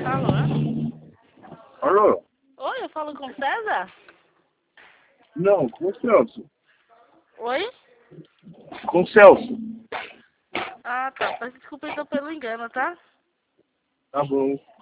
Alô? Alô? Oi, eu falo com o César? Não, com o Celso. Oi? Com o Celso. Ah, tá. Peço desculpa então pelo engano, tá? Tá bom.